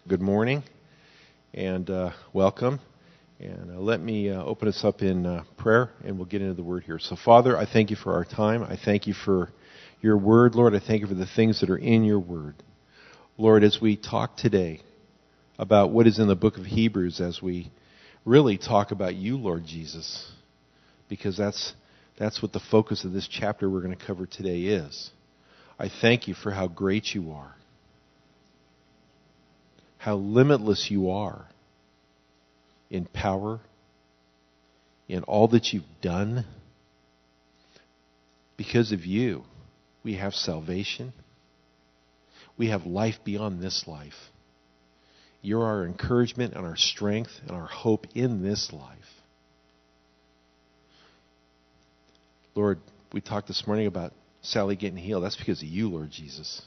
good morning and welcome. And let me open us up in prayer, and we'll get into the Word here. So, Father, I thank you for our time. I thank you for your Word, Lord. I thank you for the things that are in your Word. Lord, as we talk today about what is in the book of Hebrews, as we really talk about you, Lord Jesus, because that's what the focus of this chapter we're going to cover today is. I thank you for how great you are, how limitless you are in power, in all that you've done. Because of you, we have salvation. We have life beyond this life. You're our encouragement and our strength and our hope in this life. Lord, we talked this morning about Sally getting healed. That's because of you, Lord Jesus.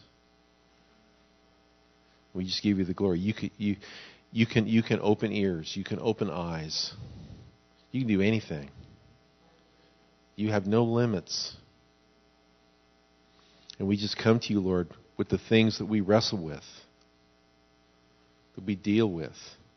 We just give you the glory. You can open ears. You can open eyes. You can do anything. You have no limits. And we just come to you, Lord, with the things that we wrestle with, that we deal with.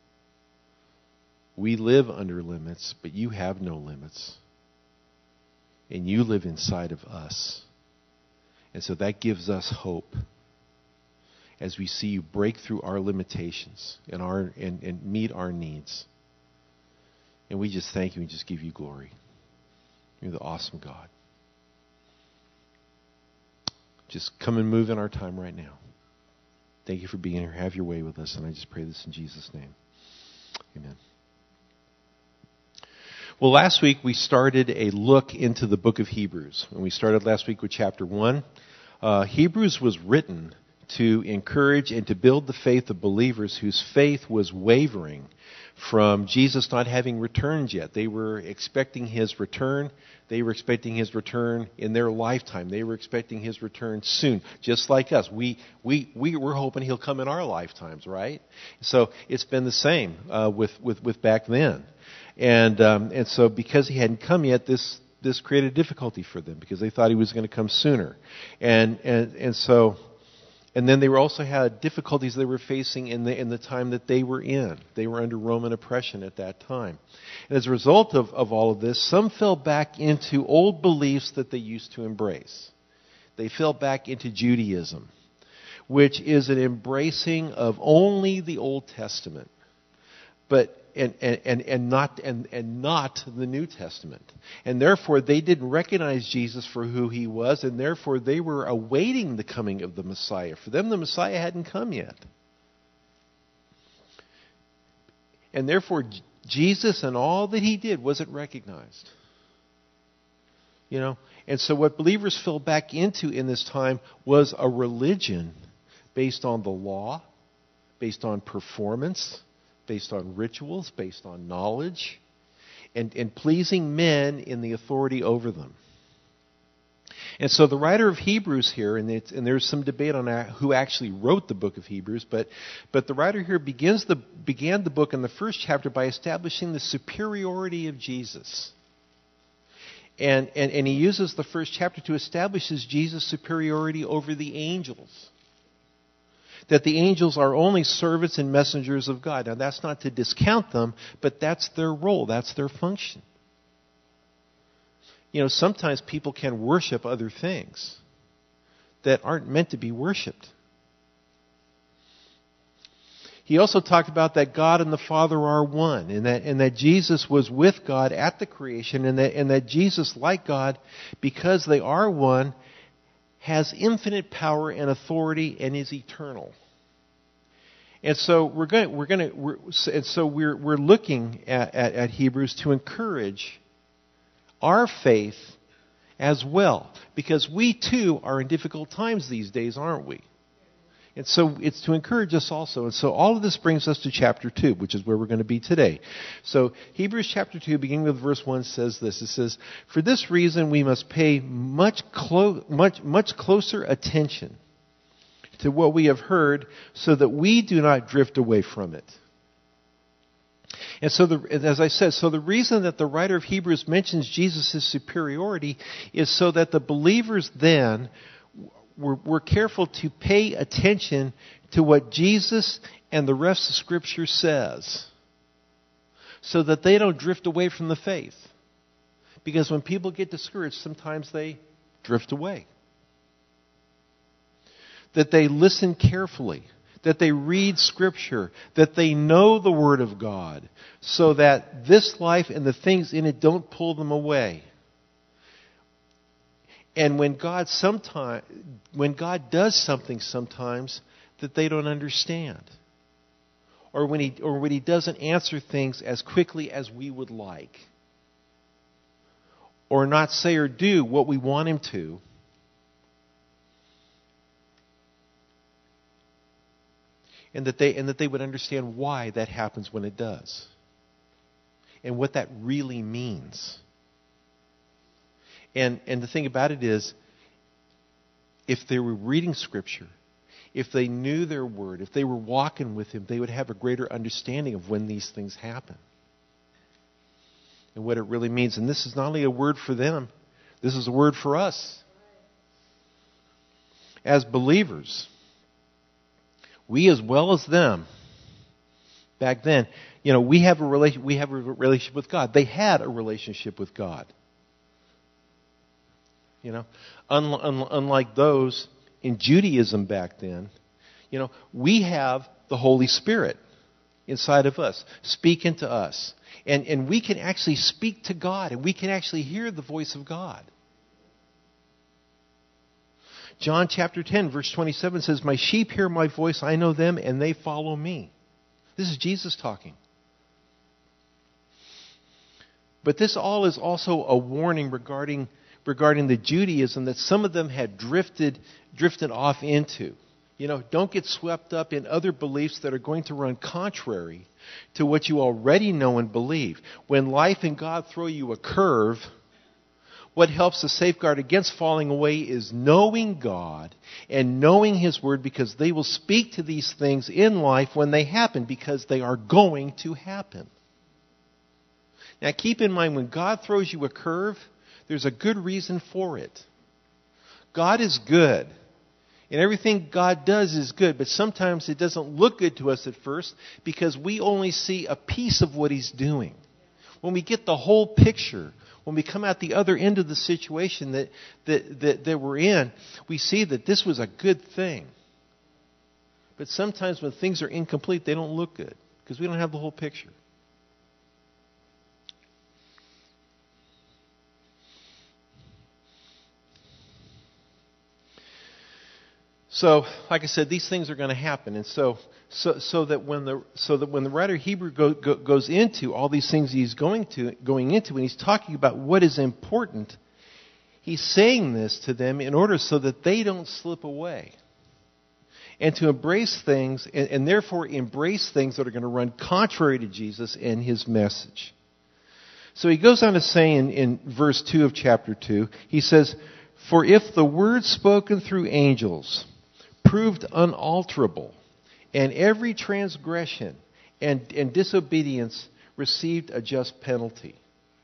We live under limits, but you have no limits. And you live inside of us. And so that gives us hope as we see you break through our limitations and meet our needs. And we just thank you and just give you glory. You're the awesome God. Just come and move in our time right now. Thank you for being here. Have your way with us. And I just pray this in Jesus' name. Amen. Well, last week we started a look into the book of Hebrews. And we started last week with chapter 1. Hebrews was written to encourage and to build the faith of believers whose faith was wavering from Jesus not having returned yet. They were expecting his return. They were expecting his return in their lifetime. They were expecting his return soon, just like us. We're hoping he'll come in our lifetimes, right? So it's been the same with back then. And so because he hadn't come yet, this created difficulty for them because they thought he was going to come sooner. And then they were also had difficulties they were facing in the time that they were in. They were under Roman oppression at that time. And as a result of all of this, some fell back into old beliefs that they used to embrace. They fell back into Judaism, which is an embracing of only the Old Testament, but and not the New Testament. And therefore they didn't recognize Jesus for who he was, and therefore they were awaiting the coming of the Messiah. For them, the Messiah hadn't come yet. And therefore Jesus and all that he did wasn't recognized. You know? And so what believers fell back into in this time was a religion based on the law, based on performance, based on rituals, based on knowledge, and pleasing men in the authority over them. And so the writer of Hebrews here, and there's some debate on who actually wrote the book of Hebrews, but the writer here began the book in the first chapter by establishing the superiority of Jesus. And he uses the first chapter to establish Jesus' superiority over the angels. That the angels are only servants and messengers of God. Now, that's not to discount them, but that's their role. That's their function. You know, sometimes people can worship other things that aren't meant to be worshipped. He also talked about that God and the Father are one, and that Jesus was with God at the creation, and that Jesus, like God, because they are one, has infinite power and authority and is eternal. And so we're looking at Hebrews to encourage our faith as well, because we too are in difficult times these days, aren't we? And so it's to encourage us also. And so all of this brings us to chapter 2, which is where we're going to be today. So Hebrews chapter 2, beginning with verse 1, says this. It says, "For this reason we must pay much closer attention to what we have heard, so that we do not drift away from it." And so, as I said, the reason that the writer of Hebrews mentions Jesus' superiority is so that the believers then we're careful to pay attention to what Jesus and the rest of Scripture says, so that they don't drift away from the faith. Because when people get discouraged, sometimes they drift away. That they listen carefully, that they read Scripture, that they know the Word of God, so that this life and the things in it don't pull them away. And when God does something sometimes that they don't understand, or when he doesn't answer things as quickly as we would like, or not say or do what we want him to, and that they would understand why that happens when it does, and what that really means. And the thing about it is, if they were reading Scripture, if they knew their Word, if they were walking with him, they would have a greater understanding of when these things happen and what it really means. And this is not only a word for them, this is a word for us. As believers, we as well as them, back then, we have a relationship with God. They had a relationship with God. Unlike those in Judaism back then, we have the Holy Spirit inside of us, speaking to us. And we can actually speak to God, and we can actually hear the voice of God. John chapter 10, verse 27 says, "My sheep hear my voice, I know them, and they follow me." This is Jesus talking. But this all is also a warning regarding the Judaism that some of them had drifted off into. Don't get swept up in other beliefs that are going to run contrary to what you already know and believe. When life and God throw you a curve, what helps to safeguard against falling away is knowing God and knowing His Word, because they will speak to these things in life when they happen, because they are going to happen. Now keep in mind, when God throws you a curve, there's a good reason for it. God is good. And everything God does is good, but sometimes it doesn't look good to us at first because we only see a piece of what He's doing. When we get the whole picture, when we come out the other end of the situation that we're in, we see that this was a good thing. But sometimes when things are incomplete, they don't look good because we don't have the whole picture. So, like I said, these things are going to happen, and so that when the writer of Hebrew goes into all these things he's going into, and he's talking about what is important, he's saying this to them in order so that they don't slip away, and to embrace things, and therefore embrace things that are going to run contrary to Jesus and His message. So he goes on to say in verse 2 of chapter 2, he says, "For if the word spoken through angels proved unalterable, and every transgression and disobedience received a just penalty."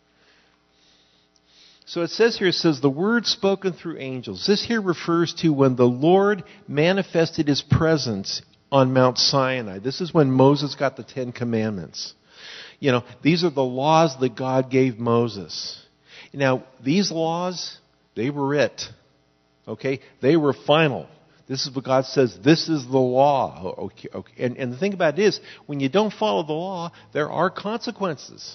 So it says the word spoken through angels. This here refers to when the Lord manifested His presence on Mount Sinai. This is when Moses got the 10 Commandments. These are the laws that God gave Moses. Now, these laws, they were it. Okay? They were final. This is what God says, this is the law. Okay. And the thing about it is, when you don't follow the law, there are consequences.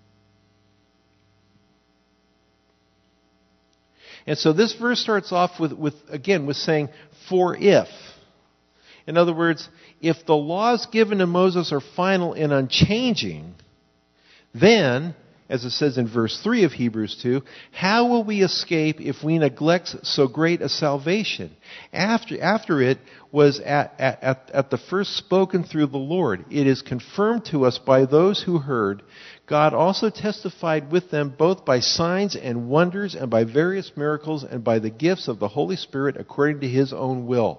And so this verse starts off with saying, "For if." In other words, if the laws given to Moses are final and unchanging, then, as it says in verse 3 of Hebrews 2, how will we escape if we neglect so great a salvation? After it was at the first spoken through the Lord, it is confirmed to us by those who heard. God also testified with them both by signs and wonders and by various miracles and by the gifts of the Holy Spirit according to His own will.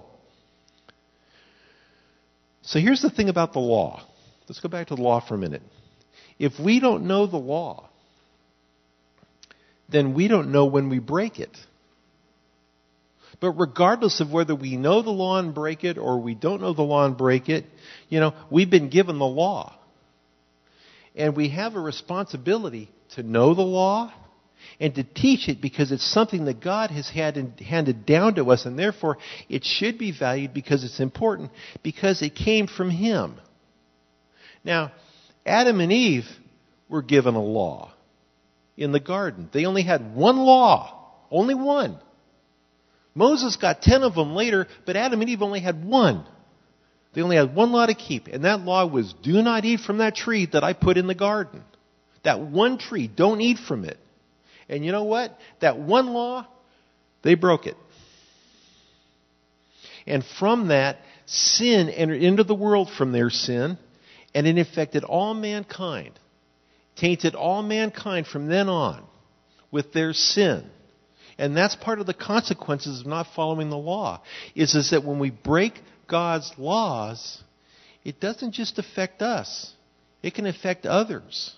So here's the thing about the law. Let's go back to the law for a minute. If we don't know the law, then we don't know when we break it. But regardless of whether we know the law and break it or we don't know the law and break it, we've been given the law. And we have a responsibility to know the law and to teach it because it's something that God has handed down to us, and therefore it should be valued because it's important, because it came from Him. Now, Adam and Eve were given a law in the garden. They only had one law, only one. Moses got 10 of them later, but Adam and Eve only had one. They only had one law to keep, and that law was, do not eat from that tree that I put in the garden. That one tree, don't eat from it. And you know what? That one law, they broke it. And from that, sin entered into the world from their sin, and it infected all mankind, tainted all mankind from then on with their sin. And that's part of the consequences of not following the law, is that when we break God's laws, it doesn't just affect us. It can affect others.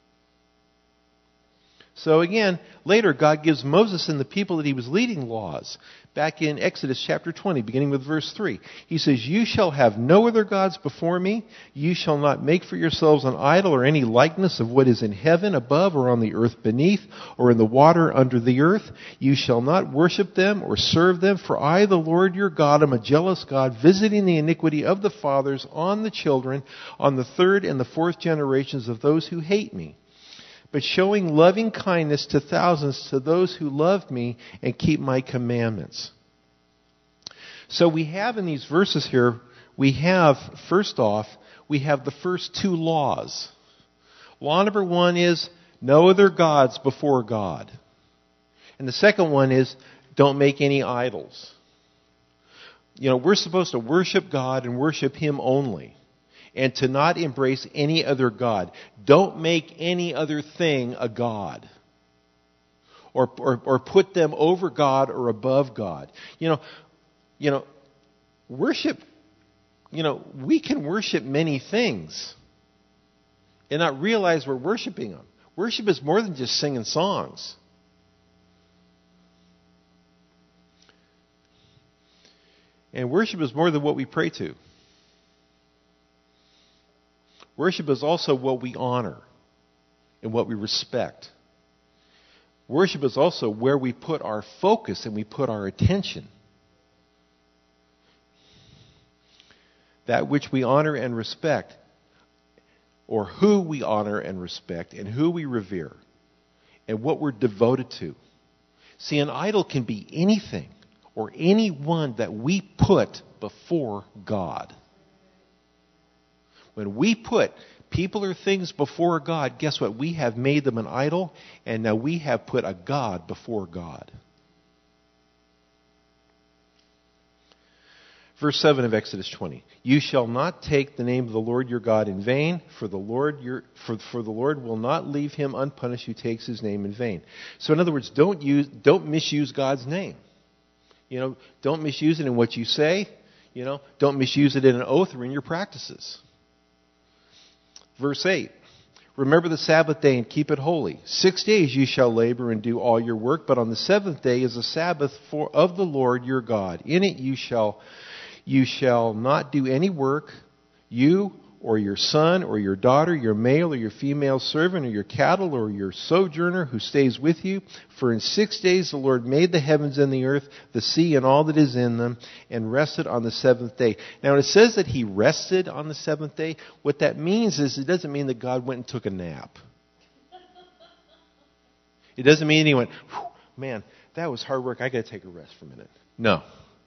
So again, later God gives Moses and the people that he was leading laws. Back in Exodus chapter 20, beginning with verse 3. He says, you shall have no other gods before me. You shall not make for yourselves an idol or any likeness of what is in heaven above or on the earth beneath or in the water under the earth. You shall not worship them or serve them, for I, the Lord your God, am a jealous God, visiting the iniquity of the fathers on the children, on the third and the fourth generations of those who hate me, but showing loving kindness to thousands, to those who love me and keep my commandments. So we have in these verses here, first off, we have the first two laws. Law number one is, no other gods before God. And the second one is, don't make any idols. We're supposed to worship God and worship Him only, and to not embrace any other god. Don't make any other thing a god, or put them over God or above God. Worship. We can worship many things and not realize we're worshiping them. Worship is more than just singing songs. And worship is more than what we pray to. Worship is also what we honor and what we respect. Worship is also where we put our focus and we put our attention. That which we honor and respect, or who we honor and respect, and who we revere, and what we're devoted to. See, an idol can be anything or anyone that we put before God. When we put people or things before God, guess what? We have made them an idol, and now we have put a God before God. Verse 7 of Exodus 20. You shall not take the name of the Lord your God in vain, for the Lord will not leave him unpunished who takes his name in vain. So in other words, don't misuse God's name. Don't misuse it in what you say. Don't misuse it in an oath or in your practices. Verse 8, remember the Sabbath day and keep it holy. 6 days you shall labor and do all your work, but on the seventh day is a Sabbath of the Lord your God. In it you shall not do any work, you or your son or your daughter, your male or your female servant, or your cattle or your sojourner who stays with you. For in 6 days the Lord made the heavens and the earth, the sea and all that is in them, and rested on the seventh day. Now when it says that He rested on the seventh day, what that means is it doesn't mean that God went and took a nap. It doesn't mean He went, man, that was hard work, I got to take a rest for a minute. No.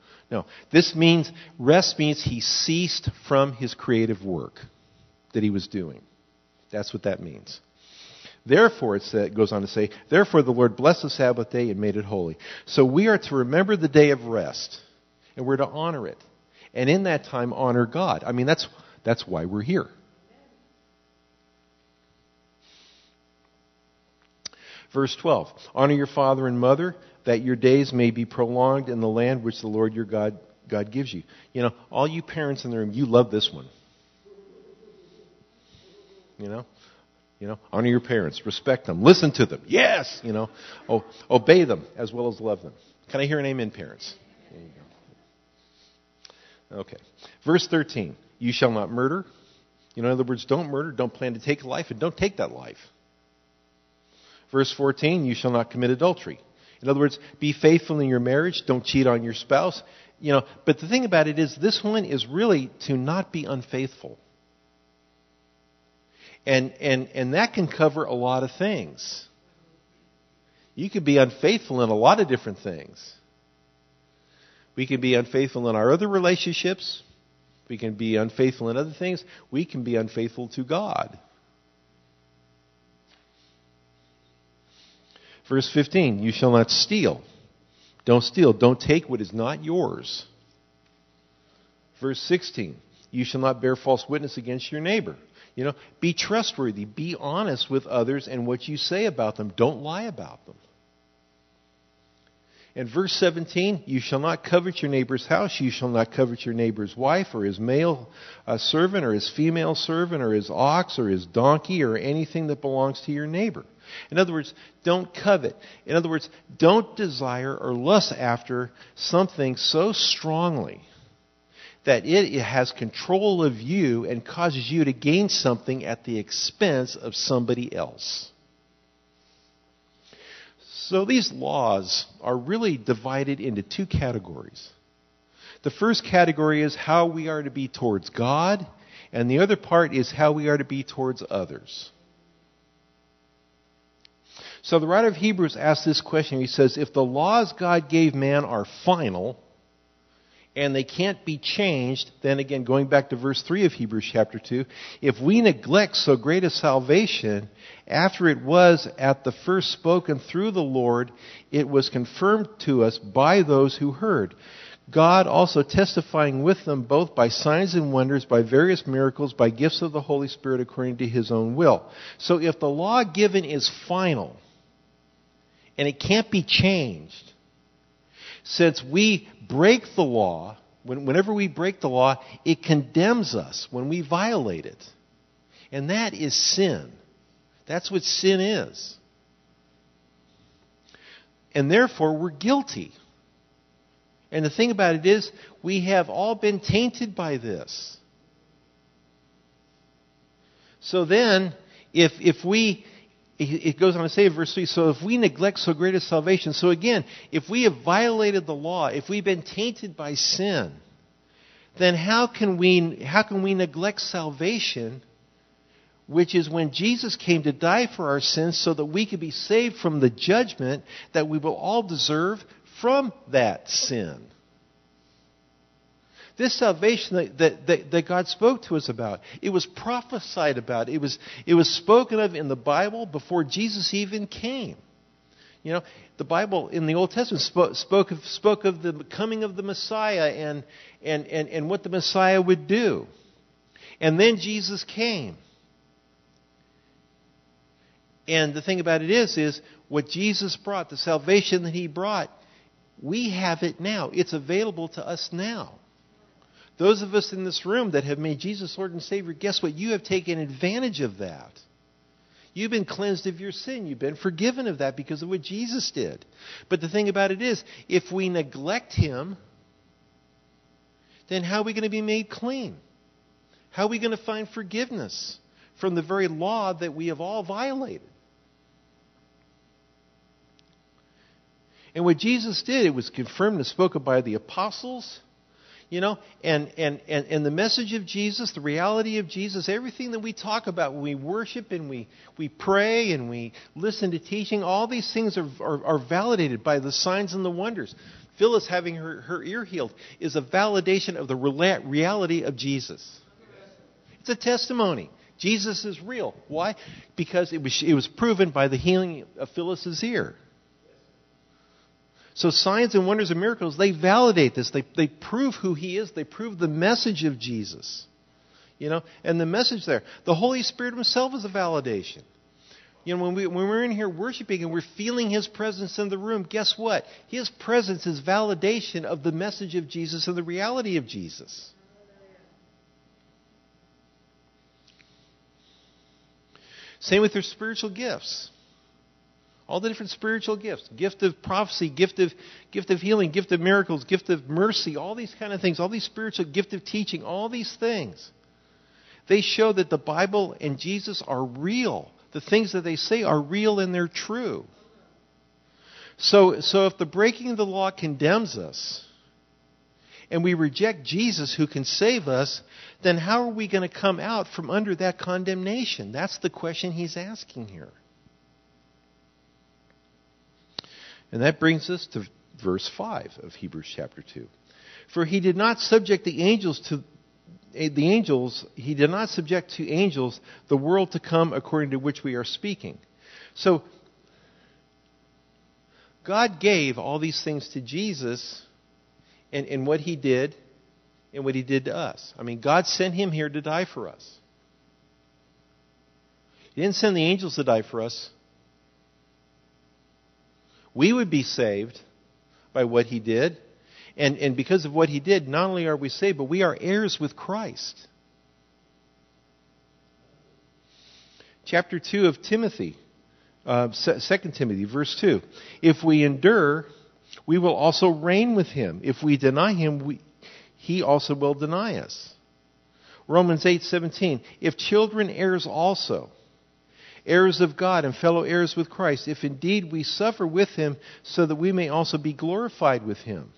Rest means He ceased from His creative work that He was doing. That's what that means. Therefore, it goes on to say, therefore the Lord blessed the Sabbath day and made it holy. So we are to remember the day of rest, and we're to honor it. And in that time, honor God. I mean, that's why we're here. Verse 12, honor your father and mother, that your days may be prolonged in the land which the Lord your God gives you. All you parents in the room, you love this one. Honor your parents, respect them, listen to them. Yes, obey them as well as love them. Can I hear an amen, parents? There you go. Okay. Verse 13. You shall not murder. In other words, don't murder, don't plan to take a life, and don't take that life. Verse 14. You shall not commit adultery. In other words, be faithful in your marriage. Don't cheat on your spouse. But the thing about it is, this one is really to not be unfaithful. And that can cover a lot of things. You could be unfaithful in a lot of different things. We can be unfaithful in our other relationships. We can be unfaithful in other things. We can be unfaithful to God. Verse 15, you shall not steal. Don't steal. Don't take what is not yours. Verse 16, you shall not bear false witness against your neighbor. Be trustworthy. Be honest with others and what you say about them. Don't lie about them. And verse 17, you shall not covet your neighbor's house. You shall not covet your neighbor's wife or his male servant or his female servant or his ox or his donkey or anything that belongs to your neighbor. In other words, don't covet. In other words, don't desire or lust after something so strongly that it has control of you and causes you to gain something at the expense of somebody else. So these laws are really divided into two categories. The first category is how we are to be towards God, and the other part is how we are to be towards others. So the writer of Hebrews asks this question. He says, if the laws God gave man are final, and they can't be changed, then again, going back to verse 3 of Hebrews chapter 2, if we neglect so great a salvation, after it was at the first spoken through the Lord, it was confirmed to us by those who heard. God also testifying with them both by signs and wonders, by various miracles, by gifts of the Holy Spirit according to His own will. So if the law given is final, and it can't be changed, since we break the law, whenever we break the law, it condemns us when we violate it. And that is sin. That's what sin is. And therefore, we're guilty. And the thing about it is, we have all been tainted by this. So then, it goes on to say in verse 3, so if we neglect so great a salvation, so again, if we have violated the law, if we've been tainted by sin, then how can we neglect salvation, which is when Jesus came to die for our sins so that we could be saved from the judgment that we will all deserve from that sin? This salvation that God spoke to us about, it was prophesied about. It was spoken of in the Bible before Jesus even came. The Bible in the Old Testament spoke of the coming of the Messiah and what the Messiah would do. And then Jesus came. And the thing about it is what Jesus brought, the salvation that He brought, we have it now. It's available to us now. Those of us in this room that have made Jesus Lord and Savior, guess what? You have taken advantage of that. You've been cleansed of your sin. You've been forgiven of that because of what Jesus did. But the thing about it is, if we neglect Him, then how are we going to be made clean? How are we going to find forgiveness from the very law that we have all violated? And what Jesus did, it was confirmed and spoken by the apostles. And the message of Jesus, the reality of Jesus, everything that we talk about when we worship and we pray and we listen to teaching, all these things are validated by the signs and the wonders. Phyllis having her ear healed is a validation of the reality of Jesus. It's a testimony. Jesus is real. Why? Because it was proven by the healing of Phyllis's ear. So signs and wonders and miracles, they validate this. They prove who He is. They prove the message of Jesus. And the message there. The Holy Spirit Himself is a validation. When we're in here worshiping and we're feeling His presence in the room, guess what? His presence is validation of the message of Jesus and the reality of Jesus. Same with their spiritual gifts. All the different spiritual gifts. Gift of prophecy, gift of healing, gift of miracles, gift of mercy, all these kind of things. All these spiritual, gift of teaching, all these things. They show that the Bible and Jesus are real. The things that they say are real and they're true. So if the breaking of the law condemns us, and we reject Jesus who can save us, then how are we going to come out from under that condemnation? That's the question he's asking here. And that brings us to verse 5 of Hebrews chapter 2. For he did not subject he did not subject to angels the world to come according to which we are speaking. So God gave all these things to Jesus and what he did and what he did to us. I mean, God sent him here to die for us. He didn't send the angels to die for us. We would be saved by what he did. And because of what he did, not only are we saved, but we are heirs with Christ. Chapter 2 of Timothy, 2 Timothy, verse 2. If we endure, we will also reign with him. If we deny him, he also will deny us. Romans 8:17. If children, heirs also, heirs of God and fellow heirs with Christ, if indeed we suffer with him, so that we may also be glorified with him.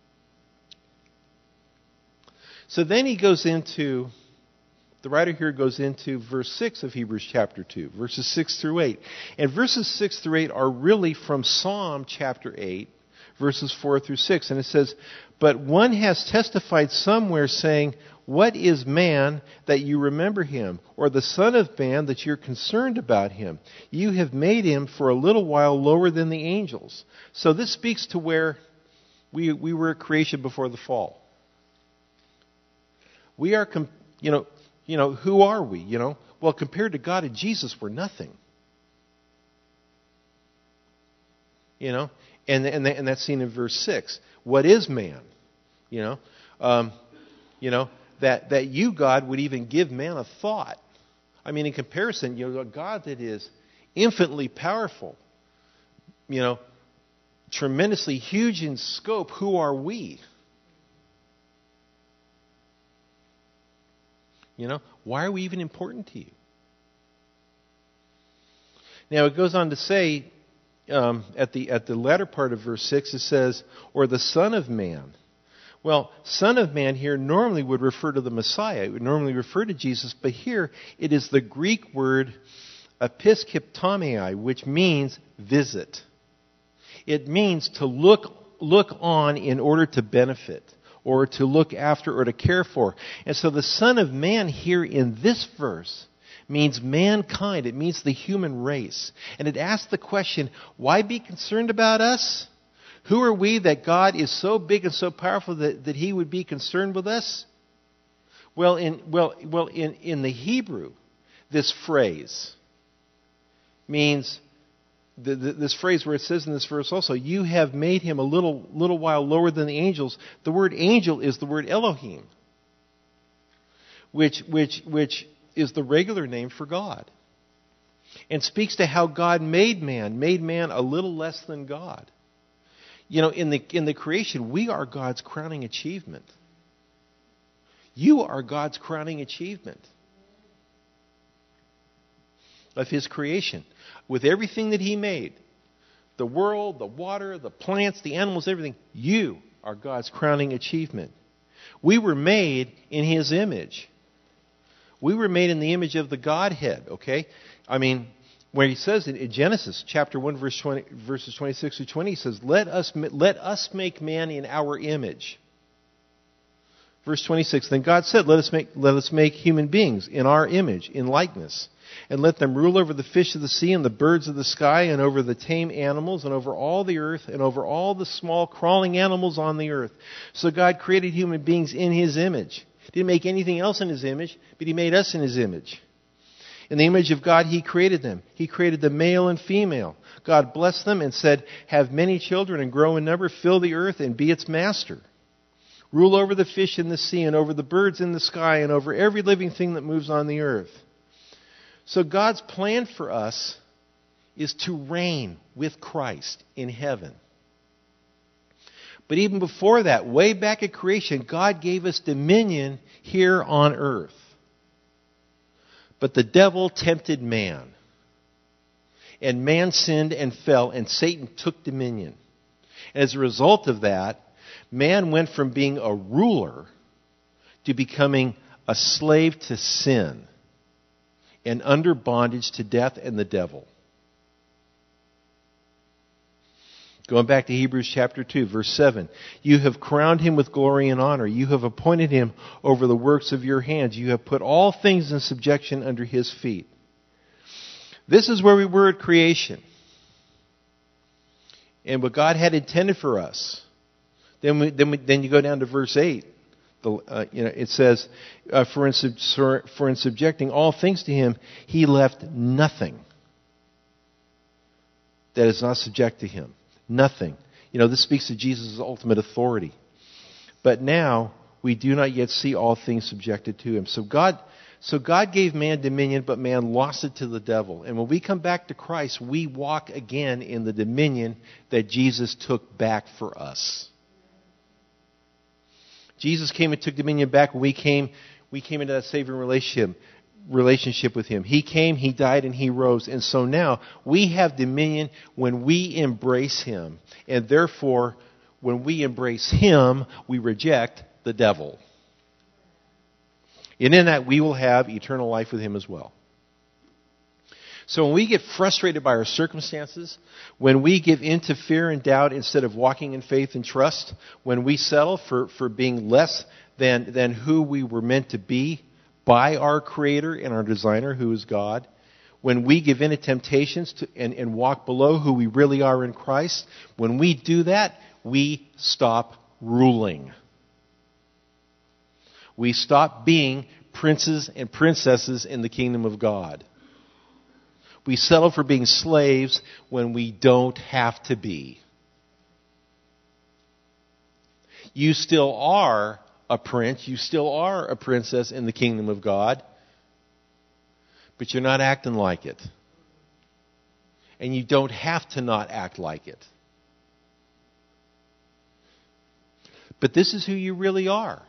So then the writer here goes into verse 6 of Hebrews chapter 2, verses 6 through 8. And verses 6 through 8 are really from Psalm chapter 8, verses 4 through 6. And it says, but one has testified somewhere saying, what is man that you remember him, or the son of man that you're concerned about him? You have made him for a little while lower than the angels. So this speaks to where we were a creation before the fall. We are, who are we? Well, compared to God and Jesus, we're nothing. And that's seen in verse 6. What is man? That you, God, would even give man a thought. I mean, in comparison, a God that is infinitely powerful, tremendously huge in scope, who are we? Why are we even important to you? Now, it goes on to say, at the latter part of verse 6, it says, or the Son of Man. Well, Son of Man here normally would refer to the Messiah. It would normally refer to Jesus, but here it is the Greek word episkeptomai, which means visit. It means to look on in order to benefit, or to look after, or to care for. And so the Son of Man here in this verse means mankind. It means the human race. And it asks the question, why be concerned about us? Who are we that God is so big and so powerful that he would be concerned with us? Well, in the Hebrew, this phrase means, this phrase where it says in this verse also, you have made him a little while lower than the angels. The word angel is the word Elohim, which is the regular name for God, and speaks to how God made man a little less than God. In the creation, we are God's crowning achievement. You are God's crowning achievement of his creation. With everything that he made, the world, the water, the plants, the animals, everything, you are God's crowning achievement. We were made in his image. We were made in the image of the Godhead, okay? I mean, where he says in Genesis chapter 1, verses 26 through 20, he says, let us make man in our image. Verse 26, then God said, let us make human beings in our image, in likeness, and let them rule over the fish of the sea and the birds of the sky and over the tame animals and over all the earth and over all the small crawling animals on the earth. So God created human beings in his image. He didn't make anything else in his image, but he made us in his image. In the image of God, he created them. He created the male and female. God blessed them and said, have many children and grow in number, fill the earth and be its master. Rule over the fish in the sea and over the birds in the sky and over every living thing that moves on the earth. So God's plan for us is to reign with Christ in heaven. But even before that, way back at creation, God gave us dominion here on earth. But the devil tempted man. And man sinned and fell, and Satan took dominion. As a result of that, man went from being a ruler to becoming a slave to sin and under bondage to death and the devil. Going back to Hebrews chapter 2, verse 7. You have crowned him with glory and honor. You have appointed him over the works of your hands. You have put all things in subjection under his feet. This is where we were at creation. And what God had intended for us. Then you go down to verse 8. It says, for in subjecting all things to him, he left nothing that is not subject to him. Nothing. This speaks to Jesus' ultimate authority. But now, we do not yet see all things subjected to him. So God gave man dominion, but man lost it to the devil. And when we come back to Christ, we walk again in the dominion that Jesus took back for us. Jesus came and took dominion back when we came into that saving relationship with him. He came, he died, and he rose. And so now we have dominion when we embrace him. And therefore, when we embrace him, we reject the devil. And in that, we will have eternal life with him as well. So when we get frustrated by our circumstances, when we give in to fear and doubt instead of walking in faith and trust, when we settle for being less than who we were meant to be by our Creator and our Designer, who is God, when we give in to temptations and walk below who we really are in Christ, when we do that, we stop ruling. We stop being princes and princesses in the kingdom of God. We settle for being slaves when we don't have to be. You still are a prince, you still are a princess in the kingdom of God, but you're not acting like it. And you don't have to not act like it. But this is who you really are.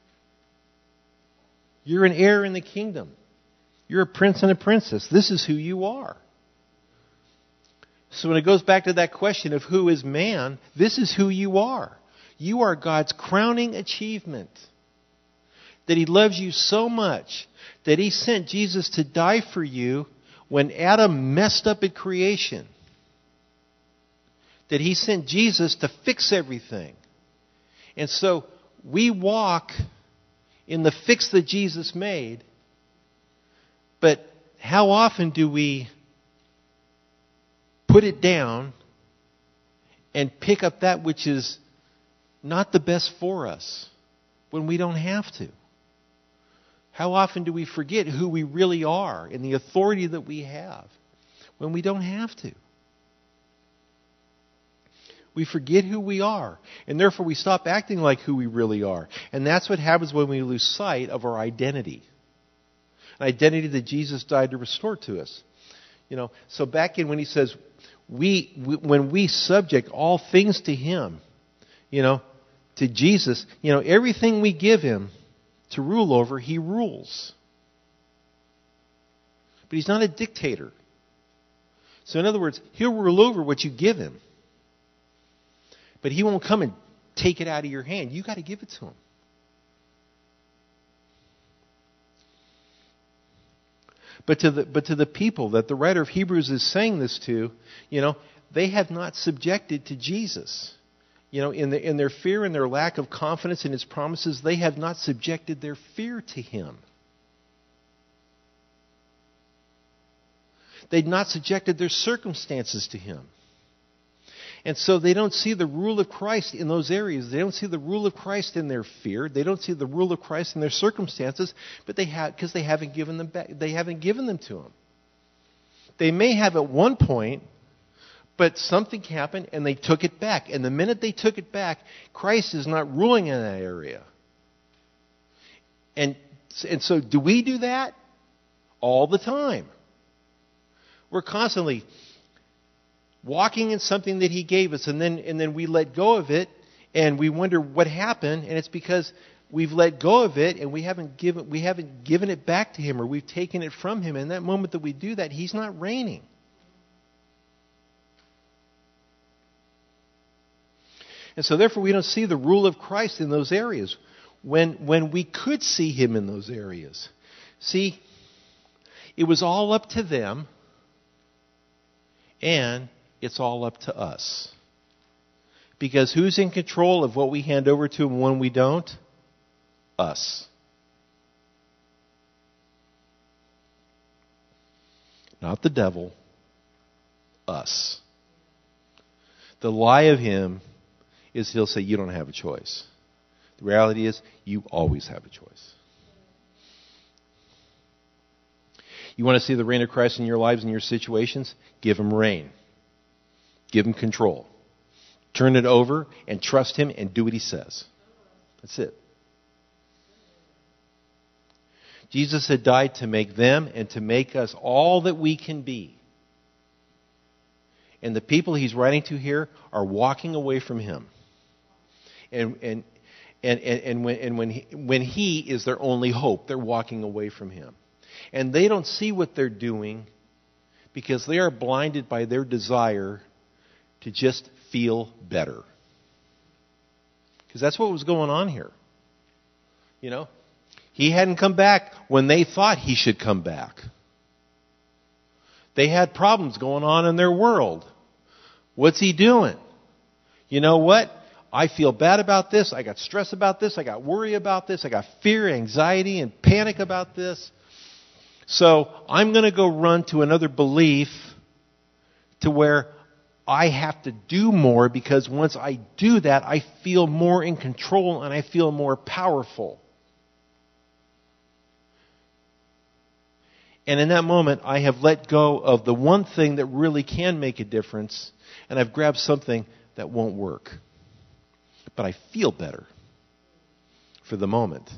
You're an heir in the kingdom. You're a prince and a princess. This is who you are. So when it goes back to that question of who is man, this is who you are. You are God's crowning achievement. That he loves you so much that he sent Jesus to die for you when Adam messed up at creation. That he sent Jesus to fix everything. And so we walk in the fix that Jesus made. But how often do we put it down and pick up that which is not the best for us when we don't have to? How often do we forget who we really are and the authority that we have when we don't have to? We forget who we are, and therefore we stop acting like who we really are. And that's what happens when we lose sight of our identity. An identity that Jesus died to restore to us. So back in when he says, when we subject all things to him, to Jesus, everything we give him to rule over, he rules. But he's not a dictator. So in other words, he'll rule over what you give him. But he won't come and take it out of your hand. You got to give it to him. But to the people that the writer of Hebrews is saying this to, they have not subjected to Jesus. In their fear and their lack of confidence in his promises, they have not subjected their fear to him. They've not subjected their circumstances to him. And so they don't see the rule of Christ in those areas. They don't see the rule of Christ in their fear. They don't see the rule of Christ in their circumstances, but because they haven't given them back. They haven't given them to him. They may have at one point, but something happened and they took it back. And the minute they took it back, Christ is not ruling in that area. And so do we do that? All the time. We're constantly walking in something that He gave us, and then we let go of it, and we wonder what happened, and it's because we've let go of it, and we haven't given it back to Him, or we've taken it from Him. And that moment that we do that, He's not reigning. And so therefore we don't see the rule of Christ in those areas when we could see Him in those areas. See, it was all up to them, and it's all up to us. Because who's in control of what we hand over to Him when we don't? Us. Not the devil. Us. The lie of him is he'll say, you don't have a choice. The reality is, you always have a choice. You want to see the reign of Christ in your lives and your situations? Give Him reign. Give Him control. Turn it over and trust Him and do what He says. That's it. Jesus had died to make them and to make us all that we can be. And the people He's writing to here are walking away from Him. And when He is their only hope, they're walking away from Him. And they don't see what they're doing because they are blinded by their desire to just feel better. Because that's what was going on here. You know? He hadn't come back when they thought He should come back. They had problems going on in their world. What's He doing? You know what? I feel bad about this. I got stress about this. I got worry about this. I got fear, anxiety, and panic about this. So I'm going to go run to another belief to where I have to do more, because once I do that, I feel more in control and I feel more powerful. And in that moment, I have let go of the one thing that really can make a difference, and I've grabbed something that won't work. But I feel better for the moment.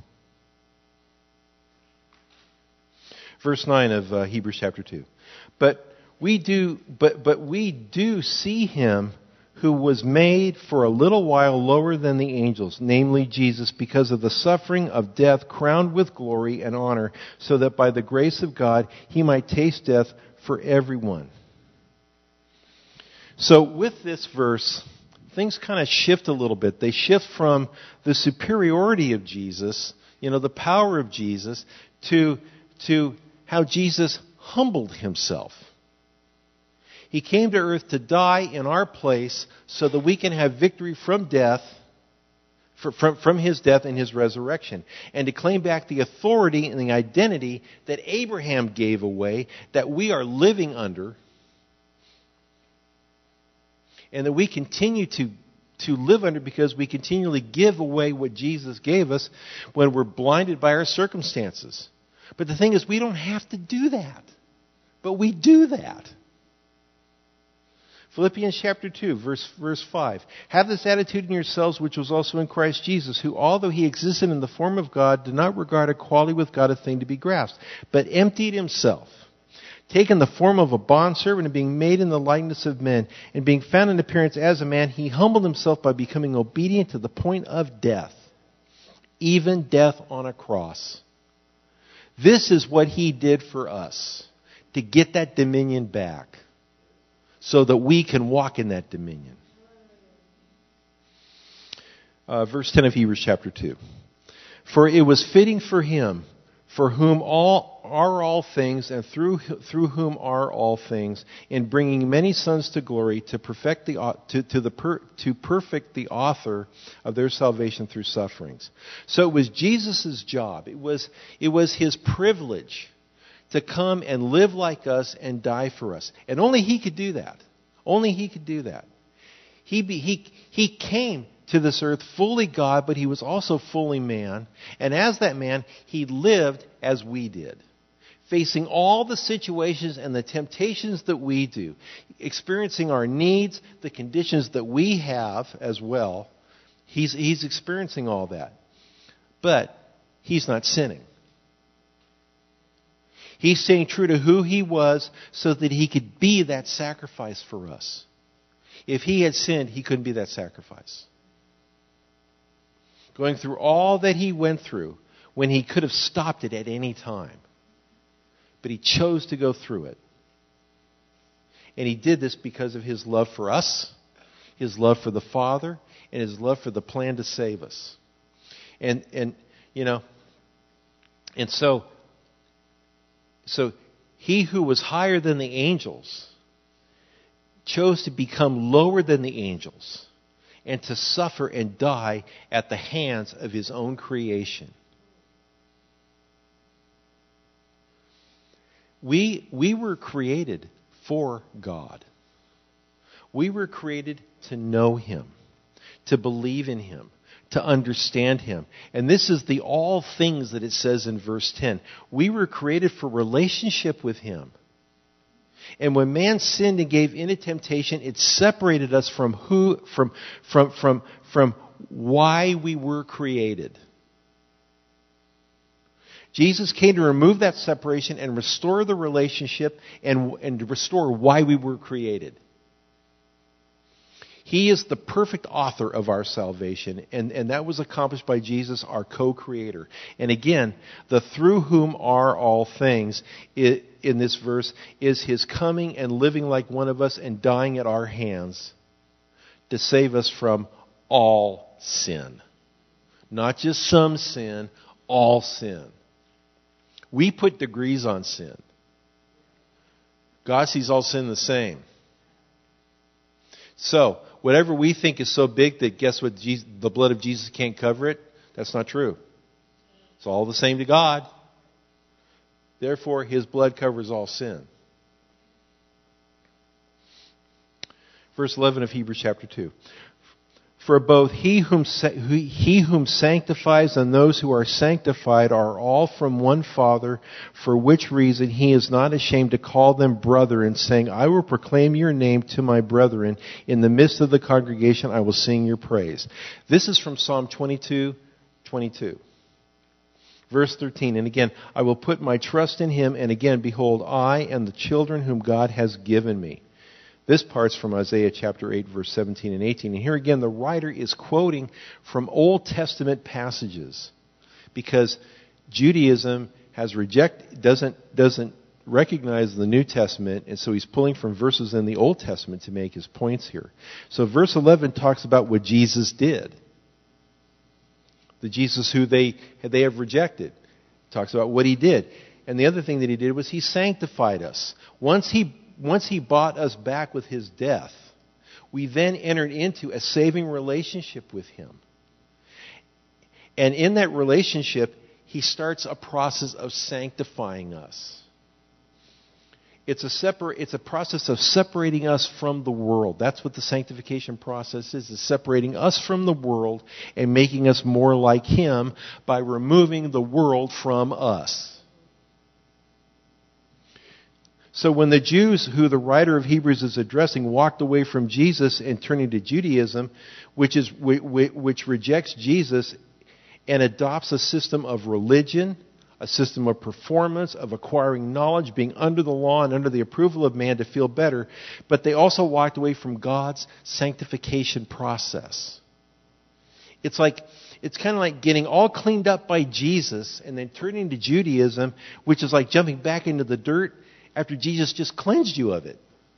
Verse 9 of Hebrews chapter 2. But we do see Him who was made for a little while lower than the angels, namely Jesus, because of the suffering of death, crowned with glory and honor, so that by the grace of God He might taste death for everyone. So with this verse, things kind of shift a little bit. They shift from the superiority of Jesus, the power of Jesus, to how Jesus humbled Himself. He came to earth to die in our place so that we can have victory from death, from His death and His resurrection, and to claim back the authority and the identity that Abraham gave away, that we are living under, and that we continue to live under because we continually give away what Jesus gave us when we're blinded by our circumstances. But the thing is, we don't have to do that. But we do that. Philippians chapter 2, verse 5. Have this attitude in yourselves, which was also in Christ Jesus, who, although He existed in the form of God, did not regard equality with God a thing to be grasped, but emptied Himself, taking the form of a bondservant and being made in the likeness of men, and being found in appearance as a man, He humbled Himself by becoming obedient to the point of death, even death on a cross. This is what He did for us, to get that dominion back, so that we can walk in that dominion. Verse 10 of Hebrews chapter 2. For it was fitting for Him, for whom all are all things, and through whom are all things, in bringing many sons to glory, to perfect the author of their salvation through sufferings. So it was Jesus' job. It was His privilege to come and live like us and die for us. And only He could do that. Only He could do that. He came to this earth fully God, but He was also fully man. And as that man, He lived as we did, facing all the situations and the temptations that we do, experiencing our needs, the conditions that we have as well. He's experiencing all that. But He's not sinning. He's staying true to who He was so that He could be that sacrifice for us. If he had sinned, he couldn't be that sacrifice. Going through all that he went through when he could have stopped it at any time. But he chose to go through it. And he did this because of his love for us, his love for the Father, and his love for the plan to save us. And so he who was higher than the angels chose to become lower than the angels and to suffer and die at the hands of his own creation. We were created for God. We were created to know him, to believe in him, to understand him. And this is the all things that it says in verse 10. We were created for relationship with him. And when man sinned and gave in to temptation, it separated us from why we were created. Jesus came to remove that separation and restore the relationship and to restore why we were created. He is the perfect author of our salvation, and that was accomplished by Jesus, our co-creator. And again, the through whom are all things in this verse is his coming and living like one of us and dying at our hands to save us from all sin. Not just some sin, all sin. We put degrees on sin. God sees all sin the same. So, whatever we think is so big that guess what, the blood of Jesus can't cover it, that's not true. It's all the same to God. Therefore, his blood covers all sin. Verse 11 of Hebrews chapter 2. For both he whom sanctifies and those who are sanctified are all from one Father, for which reason he is not ashamed to call them brethren, saying, I will proclaim your name to my brethren. In the midst of the congregation I will sing your praise. This is from Psalm 22:22. Verse 13, and again, I will put my trust in him, and again, behold, I and the children whom God has given me. This part's from Isaiah chapter 8, verse 17 and 18. And here again, the writer is quoting from Old Testament passages because Judaism doesn't recognize the New Testament, and so he's pulling from verses in the Old Testament to make his points here. So verse 11 talks about what Jesus did. The Jesus who they have rejected. Talks about what he did. And the other thing that he did was he sanctified us. Once he bought us back with his death, we then entered into a saving relationship with him. And in that relationship, he starts a process of sanctifying us. It's a process of separating us from the world. That's what the sanctification process is separating us from the world and making us more like him by removing the world from us. So when the Jews, who the writer of Hebrews is addressing, walked away from Jesus and turning to Judaism, which rejects Jesus and adopts a system of religion, a system of performance, of acquiring knowledge, being under the law and under the approval of man to feel better, but they also walked away from God's sanctification process. It's kind of like getting all cleaned up by Jesus and then turning to Judaism, which is like jumping back into the dirt after Jesus just cleansed you of it.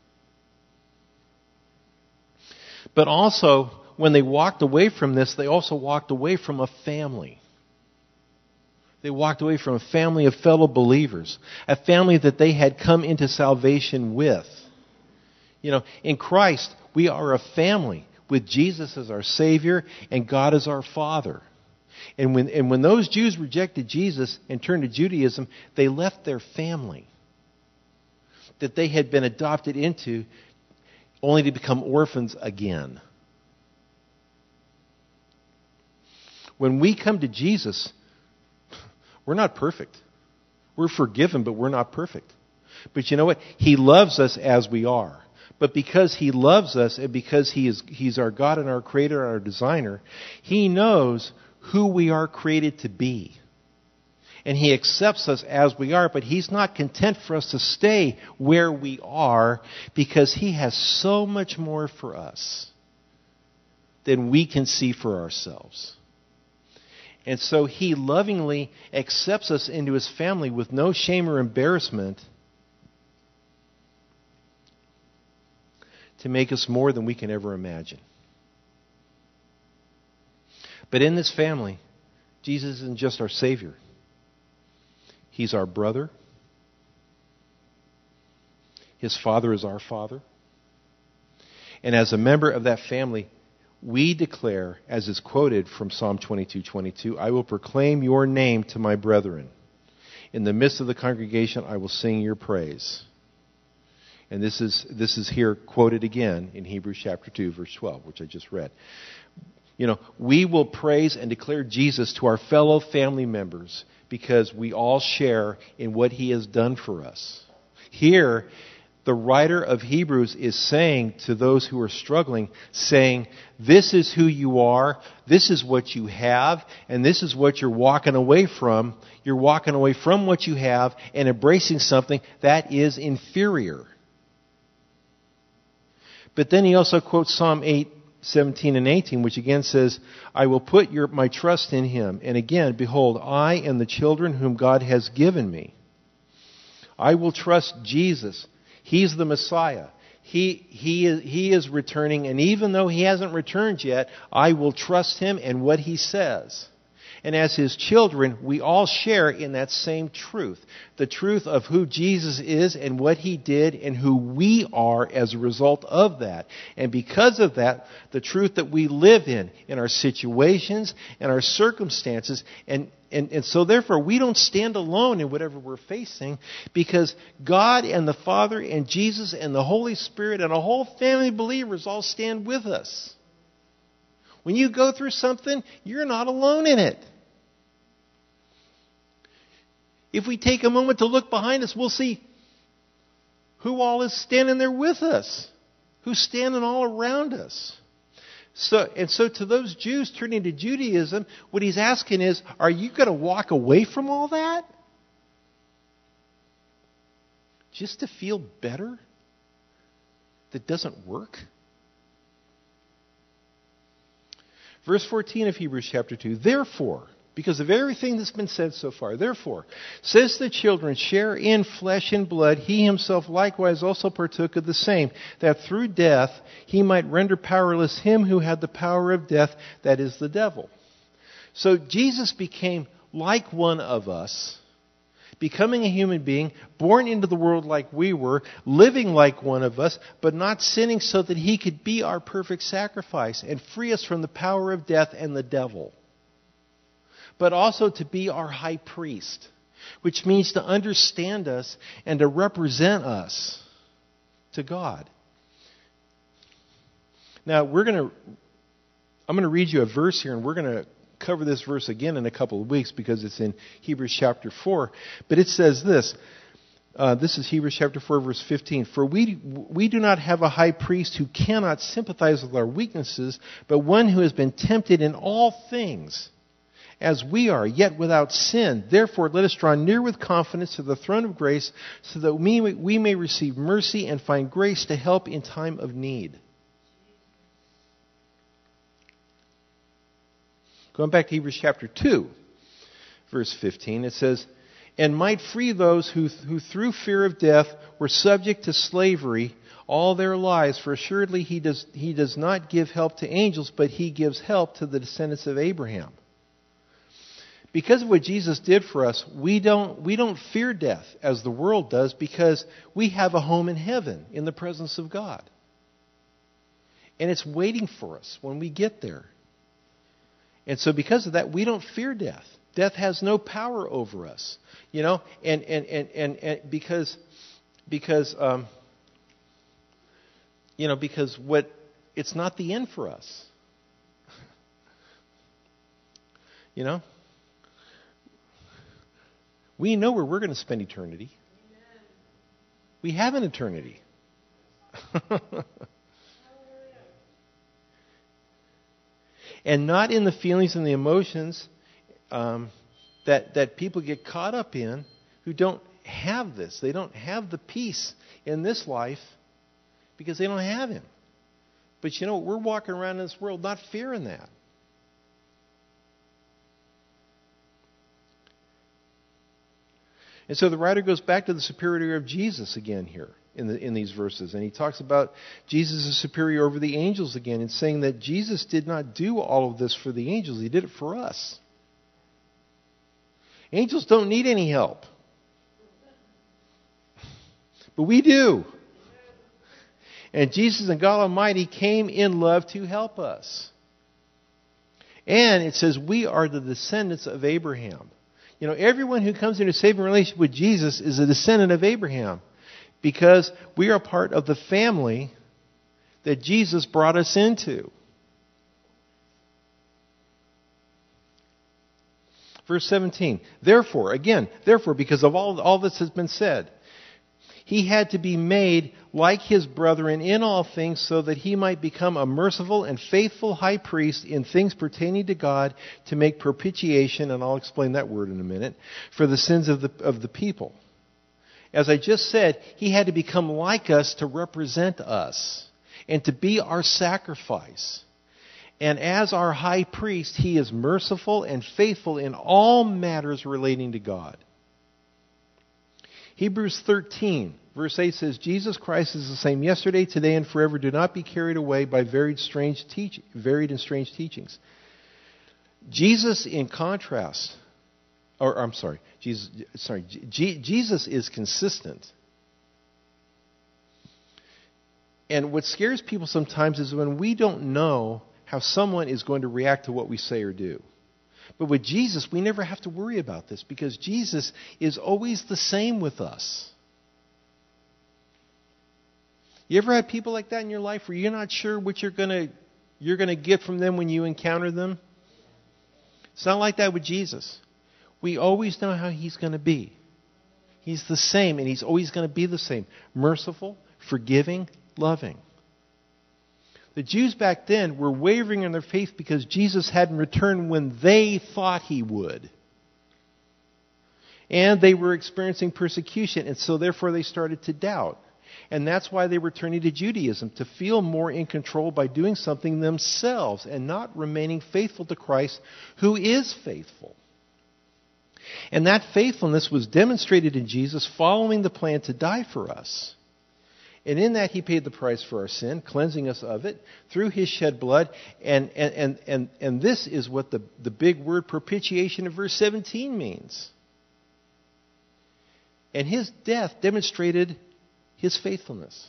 But also, when they walked away from this, they also walked away from a family. They walked away from a family of fellow believers, a family that they had come into salvation with. In Christ, we are a family with Jesus as our Savior and God as our Father. And when those Jews rejected Jesus and turned to Judaism, they left their family that they had been adopted into only to become orphans again. When we come to Jesus, we're not perfect. We're forgiven, but we're not perfect. But you know what? He loves us as we are. But because he loves us and because he's our God and our creator and our designer, he knows who we are created to be. And He accepts us as we are, but He's not content for us to stay where we are because He has so much more for us than we can see for ourselves. And so He lovingly accepts us into His family with no shame or embarrassment to make us more than we can ever imagine. But in this family, Jesus isn't just our Savior. He's our brother. His Father is our Father. And as a member of that family, we declare, as is quoted from Psalm 22:22, I will proclaim your name to my brethren. In the midst of the congregation, I will sing your praise. And this is here quoted again in Hebrews chapter 2, verse 12, which I just read. You know, we will praise and declare Jesus to our fellow family members because we all share in what He has done for us. Here, the writer of Hebrews is saying to those who are struggling, saying, this is who you are, this is what you have, and this is what you're walking away from. You're walking away from what you have and embracing something that is inferior. But then he also quotes Psalm 8:17 and 18, which again says, I will put my trust in Him. And again, behold, I and the children whom God has given me. I will trust Jesus. He's the Messiah. He is returning, and even though He hasn't returned yet, I will trust Him and what He says. And as His children, we all share in that same truth. The truth of who Jesus is and what He did and who we are as a result of that. And because of that, the truth that we live in our situations and our circumstances. And so therefore, we don't stand alone in whatever we're facing because God and the Father and Jesus and the Holy Spirit and a whole family of believers all stand with us. When you go through something, you're not alone in it. If we take a moment to look behind us, we'll see who all is standing there with us, who's standing all around us. So to those Jews turning to Judaism, what he's asking is, are you going to walk away from all that? Just to feel better? That doesn't work? Verse 14 of Hebrews chapter 2, therefore, because of everything that's been said so far, therefore, since the children share in flesh and blood, He Himself likewise also partook of the same, that through death He might render powerless him who had the power of death, that is the devil. So Jesus became like one of us, becoming a human being, born into the world like we were, living like one of us, but not sinning so that He could be our perfect sacrifice and free us from the power of death and the devil. But also to be our high priest, which means to understand us and to represent us to God. Now, I'm going to read you a verse here, and we're going to cover this verse again in a couple of weeks because it's in Hebrews chapter 4. But it says this. This is Hebrews chapter 4, verse 15. For we do not have a high priest who cannot sympathize with our weaknesses, but one who has been tempted in all things as we are, yet without sin. Therefore, let us draw near with confidence to the throne of grace so that we may receive mercy and find grace to help in time of need. Going back to Hebrews chapter 2, verse 15, it says, and might free those who through fear of death were subject to slavery all their lives. For assuredly he does not give help to angels, but He gives help to the descendants of Abraham. Because of what Jesus did for us, we don't fear death as the world does because we have a home in heaven in the presence of God. And it's waiting for us when we get there. And so because of that, we don't fear death. Death has no power over us. You know, and because it's not the end for us. You know? We know where we're going to spend eternity. Amen. We have an eternity. And not in the feelings and the emotions that people get caught up in who don't have this. They don't have the peace in this life because they don't have Him. But you know, we're walking around in this world not fearing that. And so the writer goes back to the superiority of Jesus again here in these verses. And he talks about Jesus is superior over the angels again, and saying that Jesus did not do all of this for the angels. He did it for us. Angels don't need any help. But we do. And Jesus and God Almighty came in love to help us. And it says we are the descendants of Abraham. You know, everyone who comes into a saving relationship with Jesus is a descendant of Abraham, because we are part of the family that Jesus brought us into. Verse 17. Therefore, because of all this has been said, He had to be made like His brethren in all things, so that He might become a merciful and faithful high priest in things pertaining to God, to make propitiation, and I'll explain that word in a minute, for the sins of the people. As I just said, He had to become like us to represent us and to be our sacrifice. And as our high priest, He is merciful and faithful in all matters relating to God. Hebrews 13, verse 8 says, Jesus Christ is the same yesterday, today, and forever. Do not be carried away by varied and strange teachings. Jesus, in contrast, Jesus is consistent. And what scares people sometimes is when we don't know how someone is going to react to what we say or do. But with Jesus, we never have to worry about this, because Jesus is always the same with us. You ever had people like that in your life where you're not sure what you're going to get from them when you encounter them? It's not like that with Jesus. We always know how He's going to be. He's the same, and He's always going to be the same. Merciful, forgiving, loving. The Jews back then were wavering in their faith because Jesus hadn't returned when they thought He would. And they were experiencing persecution, and so therefore they started to doubt. And that's why they were turning to Judaism, to feel more in control by doing something themselves and not remaining faithful to Christ, who is faithful. And that faithfulness was demonstrated in Jesus following the plan to die for us. And in that He paid the price for our sin, cleansing us of it through His shed blood. And this is what the big word propitiation in verse 17 means. And His death demonstrated His faithfulness.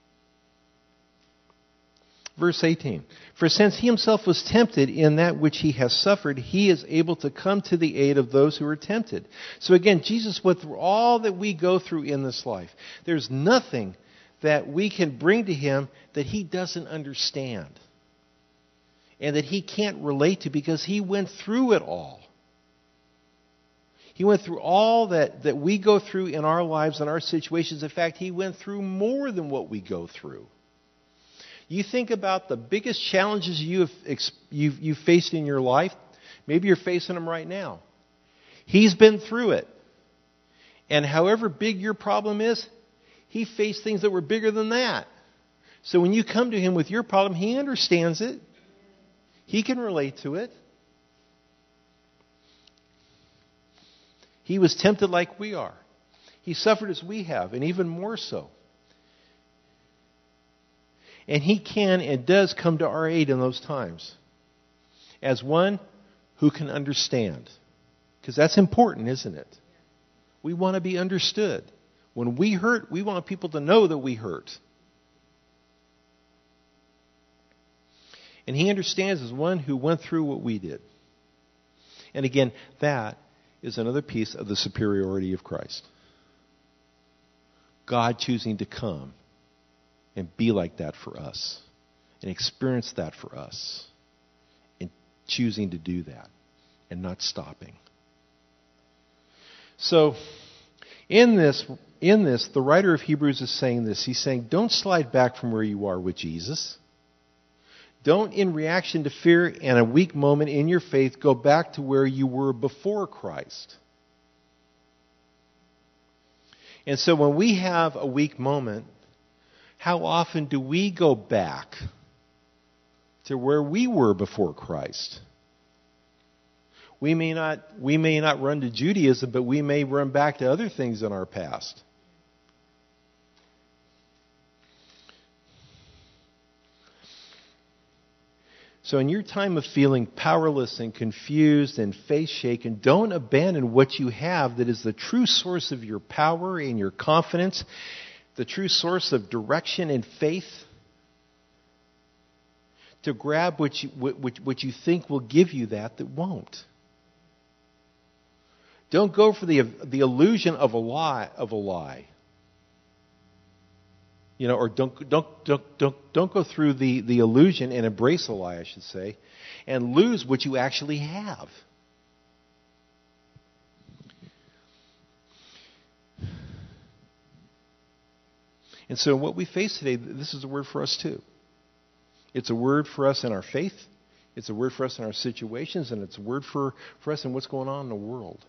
Verse 18. For since He Himself was tempted in that which He has suffered, He is able to come to the aid of those who are tempted. So again, Jesus went through all that we go through in this life. There's nothing that we can bring to Him that He doesn't understand and that He can't relate to, because He went through it all. He went through all that we go through in our lives and our situations. In fact, He went through more than what we go through. You think about the biggest challenges you've faced in your life. Maybe you're facing them right now. He's been through it. And however big your problem is, He faced things that were bigger than that. So when you come to Him with your problem, He understands it. He can relate to it. He was tempted like we are. He suffered as we have, and even more so. And He can and does come to our aid in those times, as one who can understand. Because that's important, isn't it? We want to be understood. When we hurt, we want people to know that we hurt. And He understands as one who went through what we did. And again, that is another piece of the superiority of Christ. God choosing to come and be like that for us, and experience that for us, and choosing to do that, and not stopping. So, in this, the writer of Hebrews is saying this. He's saying, don't slide back from where you are with Jesus. Don't, in reaction to fear and a weak moment in your faith, go back to where you were before Christ. And so when we have a weak moment, how often do we go back to where we were before Christ? We may not run to Judaism, but we may run back to other things in our past. So in your time of feeling powerless and confused and faith shaken, don't abandon what you have that is the true source of your power and your confidence, the true source of direction and faith, to grab what you think will give you that won't. Don't go for the illusion of a lie. Or don't go through the illusion and embrace a lie, I should say, and lose what you actually have. And so what we face today, this is a word for us too. It's a word for us in our faith. It's a word for us in our situations, and it's a word for us in what's going on in the world.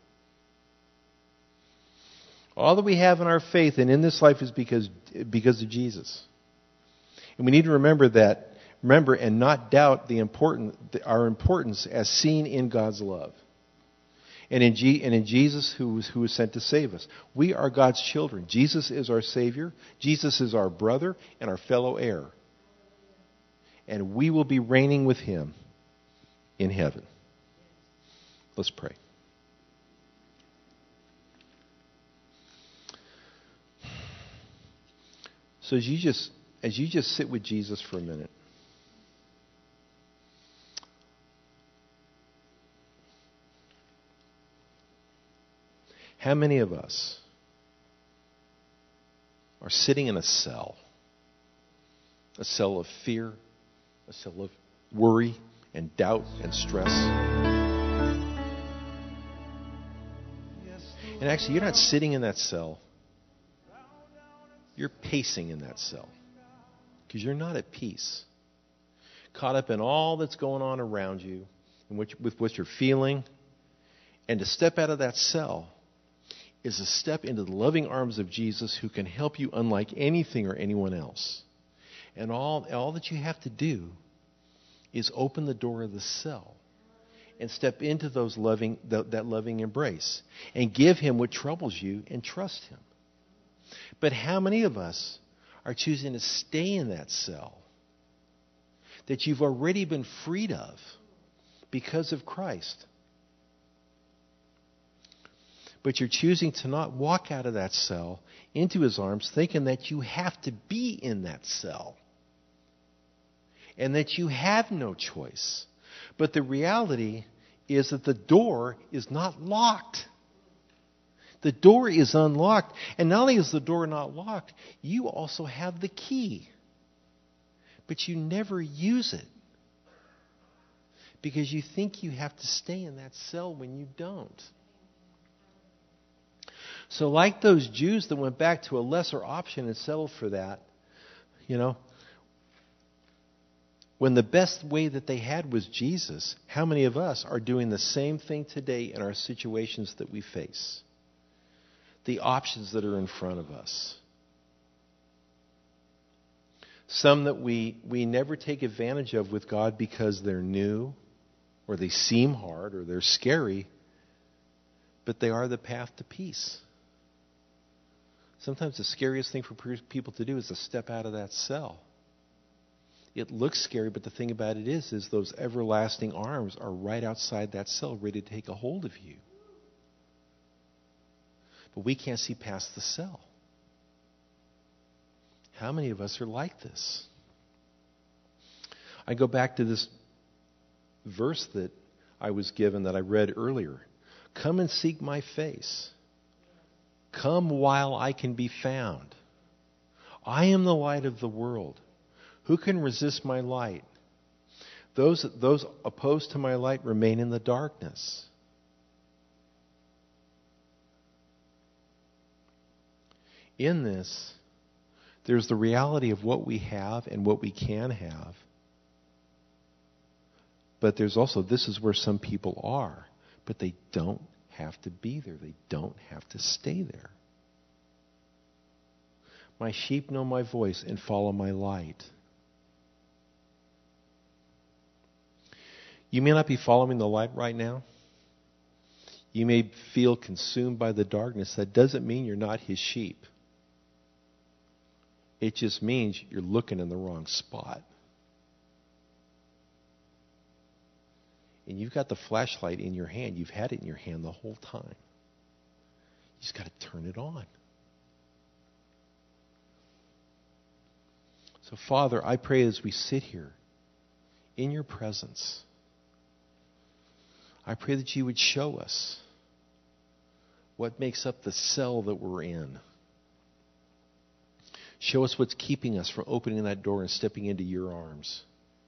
All that we have in our faith and in this life is because of Jesus. And we need to remember and not doubt our importance as seen in God's love. And in Jesus who was sent to save us. We are God's children. Jesus is our Savior. Jesus is our brother and our fellow heir. And we will be reigning with Him in heaven. Let's pray. So as you just sit with Jesus for a minute, how many of us are sitting in a cell of fear, a cell of worry and doubt and stress? And actually, you're not sitting in that cell. You're pacing in that cell because you're not at peace. Caught up in all that's going on around you and with what you're feeling. And to step out of that cell is a step into the loving arms of Jesus, who can help you unlike anything or anyone else. And all that you have to do is open the door of the cell and step into that loving embrace and give Him what troubles you and trust Him. But how many of us are choosing to stay in that cell that you've already been freed of because of Christ? But you're choosing to not walk out of that cell into His arms, thinking that you have to be in that cell and that you have no choice. But the reality is that the door is not locked. The door is unlocked. And not only is the door not locked, you also have the key. But you never use it because you think you have to stay in that cell when you don't. So like those Jews that went back to a lesser option and settled for that, when the best way that they had was Jesus, how many of us are doing the same thing today in our situations that we face? The options that are in front of us. Some that we never take advantage of with God because they're new, or they seem hard, or they're scary, but they are the path to peace. Sometimes the scariest thing for people to do is to step out of that cell. It looks scary, but the thing about it is those everlasting arms are right outside that cell, ready to take a hold of you. But we can't see past the cell. How many of us are like this? I go back to this verse that I was given that I read earlier. Come and seek my face. Come while I can be found. I am the light of the world. Who can resist my light? Those opposed to my light remain in the darkness. In this, there's the reality of what we have and what we can have. But there's also, this is where some people are. But they don't have to be there. They don't have to stay there. My sheep know my voice and follow my light. You may not be following the light right now. You may feel consumed by the darkness. That doesn't mean you're not his sheep. It just means you're looking in the wrong spot. And you've got the flashlight in your hand. You've had it in your hand the whole time. You just got to turn it on. So, Father, I pray as we sit here in your presence, I pray that you would show us what makes up the cell that we're in. Show us what's keeping us from opening that door and stepping into your arms.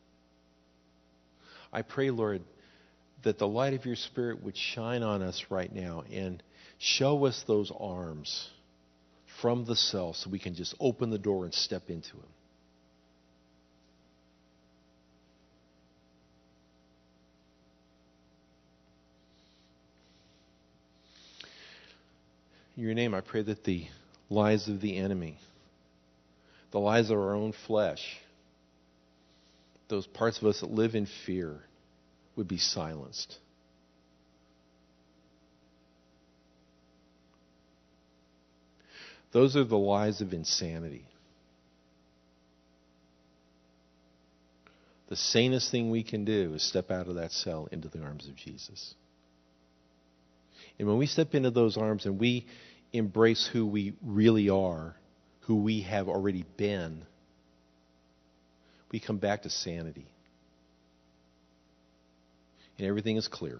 I pray, Lord, that the light of your Spirit would shine on us right now and show us those arms from the cell so we can just open the door and step into them. In your name, I pray that the lies of the enemy, the lies of our own flesh, those parts of us that live in fear, would be silenced. Those are the lies of insanity. The sanest thing we can do is step out of that cell into the arms of Jesus. And when we step into those arms and we embrace who we really are, who we have already been, we come back to sanity. And everything is clear.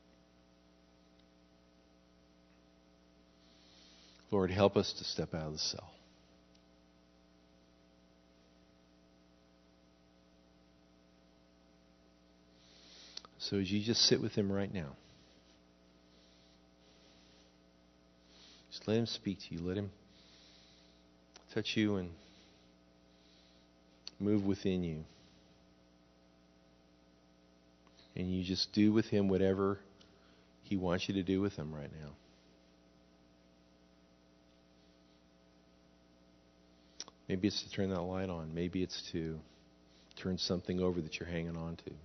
Lord, help us to step out of the cell. So as you just sit with him right now, just let him speak to you. Let him touch you and move within you. And you just do with him whatever he wants you to do with him right now. Maybe it's to turn that light on. Maybe it's to turn something over that you're hanging on to.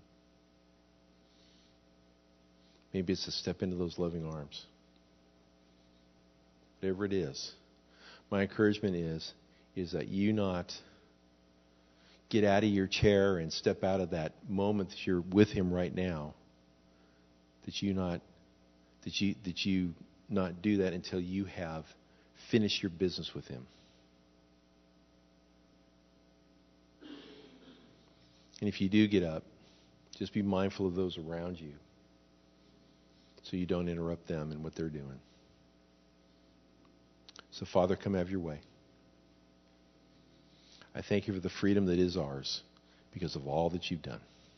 Maybe it's to step into those loving arms. Whatever it is, my encouragement is that you not get out of your chair and step out of that moment that you're with him right now. That you not do that until you have finished your business with him. And if you do get up, just be mindful of those around you so you don't interrupt them in what they're doing. So, Father, come have your way. I thank you for the freedom that is ours because of all that you've done.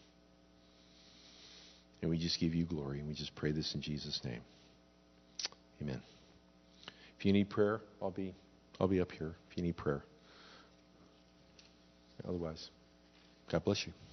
And we just give you glory, and we just pray this in Jesus' name. Amen. If you need prayer, I'll be up here if you need prayer. Otherwise, God bless you.